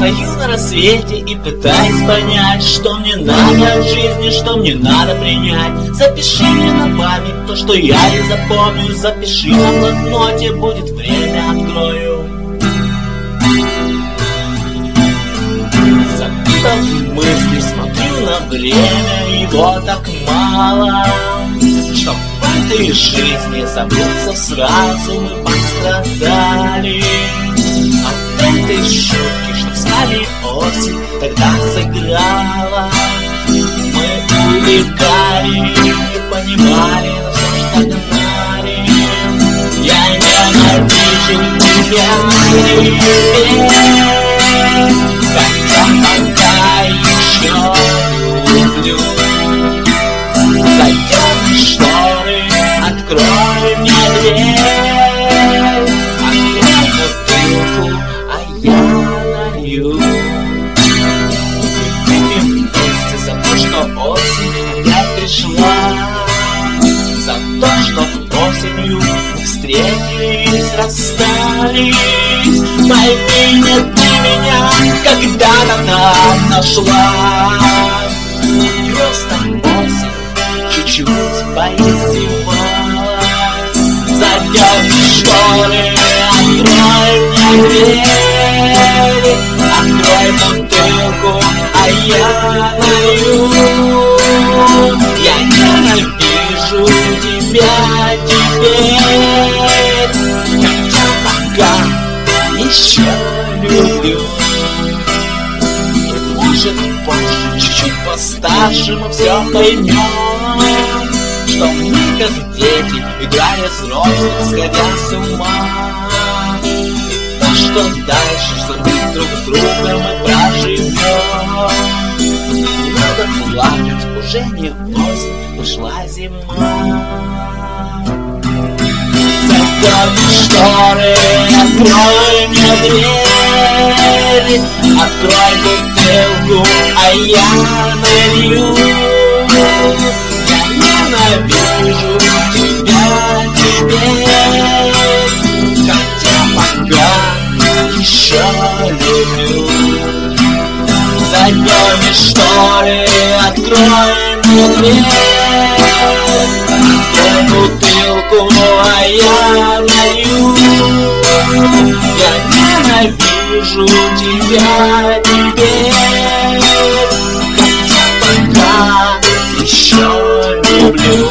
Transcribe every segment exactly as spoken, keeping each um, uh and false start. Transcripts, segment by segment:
Стою на рассвете и пытаюсь понять, что мне надо от жизни, что мне надо принять. Запиши мне на память то, что я не запомню. Запиши на блокноте, будет время, открою. Запутав мысли, смотрю на время, его так мало, что в этой жизни забыться сразу мы пострадали. От этой шутки, что в скале осень тогда сыграла, мы улетали, не понимали, но все ж догнали. Я ненавижу тебя теперь, хотя пока еще люблю. Зайдем в шторы, открой мне дверь, открой бутылку, а я налью. И выпьем вместе за то, что осень опять пришла, за то, что осенью мы встретились, расстались. Пойми, нет, ты меня когда-то там нашла. Просто осень чуть-чуть поиздевалась. Зайдем в шторы, открой мне дверь, открой бутылку, а я налью. Я ненавижу тебя теперь, хотя пока еще люблю. И может позже, чуть-чуть постарше, мы все поймем, что мы как дети играли взрослых, сходя с ума. И то, что дальше, что мы друг с другом мы проживем. Не надо плакать, уже не осень, ушла зима. Зайдем в шторы, открой мне дверь, открой бутылку, а я налью. Я ненавижу тебя теперь, хотя пока еще люблю. Зайдем в шторы, открой мне дверь, открой бутылку, а я налью. Я ненавижу тебя теперь, хотя пока еще люблю.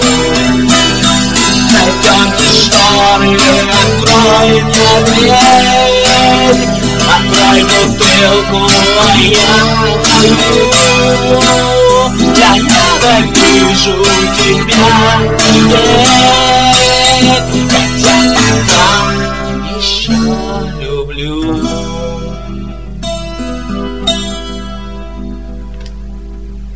Зайдем в шторы, открой мне дверь, открой бутылку, а я налью. Я ненавижу тебя теперь, хотя пока еще люблю.